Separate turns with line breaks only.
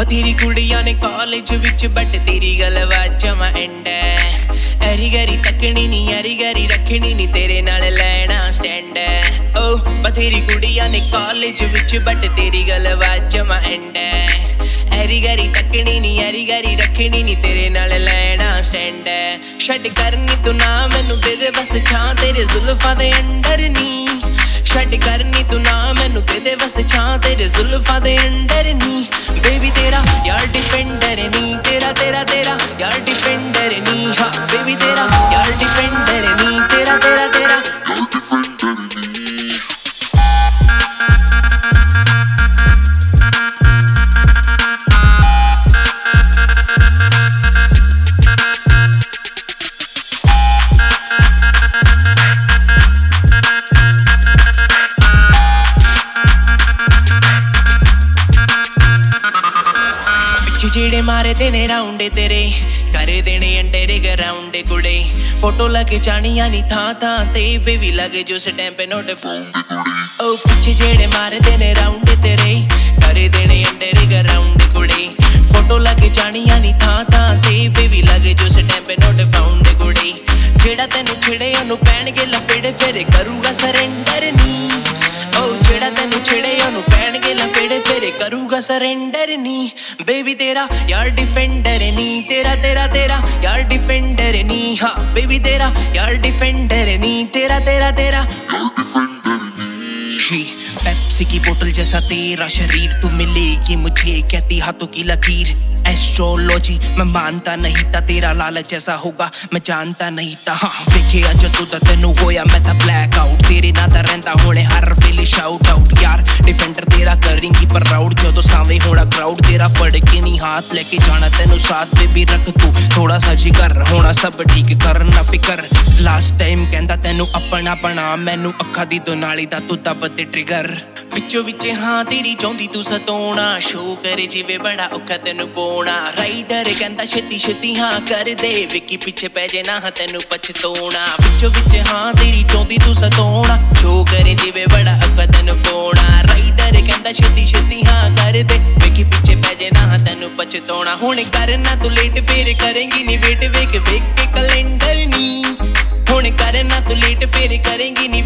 बथेरी कुड़ियां ने college which but तेरी गलबात जमा एंड है। एरी गैरी तकनी नी एरी गैरी रखनी नी तेरे नाल लैना स्टैंड है। ओ बथेरी कुड़ियां ने कॉलेज विच बट तेरी गलबात जमा एंड है। एरी गैरी तकनी नी एरी गैरी रखनी नी तेरे नाल लैना स्टैंड है। छड्ड करनी तू ना मैनू दे दे बस छां तेरे जुल्फां दे अंडर नी। छड्ड करनी तू ना मैनू दे दे बस छां तेरे जुल्फां दे अंडर नी। बेबी तेरा यार डिफेंडर नी तेरा तेरा तेरा यार डिफेंडर नी। हाँ बेबी तेरा यार डिफेंडर नी तेरा तेरा तेरा यार डिफेंडर नी। जेड़े मारे देने राउंडे तेरे कर देने अंडे ग्राउंडे कुड़े। फोटो लगे जानिया नी था ते बेबी लगे जो स्टैंप नोट ओ पीछे जेड़े मारे देने राउंडे तेरे कर देने अंडे ग्राउंडे कुड़े। फोटो लगे जानिया नी था ते बेबी लगे जो स्टैंप नोट फाउंड कुड़े। जेड़ा तेनू छेड़े ओनू पैणगे लपेड़े फिर करूगा सरेंडर नी। ओ जेड़ा तेनू छेड़े ओनू पैणगे लपेड़े फिर करूगा सरेंडर नी। बेबी तेरा यार डिफेंडर नी तेरा तेरा तेरा यार डिफेंडर नी। हाँ बेबी तेरा यार डिफेंडर नी तेरा तेरा तेरा यार डिफेंडर नी। पेप्सी की बोतल जैसा तेरा शरीर तू मिलेगी मुझे कहती हाथों की लकीर। एस्ट्रोलॉजी मैं मानता नहीं था तेरा लालच जैसा होगा मैं जानता नहीं था। हाँ देखे जदों दा तेनू होया मैं था ब्लैक आउट तेरे ना दा रहिंदा हुणे हर वेले शाउट आउट। यार डिफेंडर तेरा करेंगी प्राउड जदों सावे होना क्राउड तेरा फड़ के नहीं हाथ लेके जाना तेनू साथ बेबी रख तू थोड़ा सा जिगर होना सब ठीक कर ना फिकर। लास्ट टाइम कहंदा तेनू अपना बना मैनू अखा दी दोनाली दा तू दब ते ट्रिगर। विचों विच हाँ तेरी चाहुंदी तू सतोना शो करे जिवे बड़ा औखा तेनू पोना। राइडर कहंदा छेती छेती हाँ कर दे विकी पीछे पै जे ना तेनू पछतोना। विचों विच हाँ तेरी चाहुंदी तू सतोना शो करे जिवे बड़ा औखा तेनू पोना। राइडर कहंदा छेती छेती हाँ कर दे विकी पीछे पै जे ना तेनू पछतोना। हुण करना तू लेट फिर करेंगी नी वेट वेख वेख के कैलेंडर नी। हुण करना तू लेट फिर करेंगी नी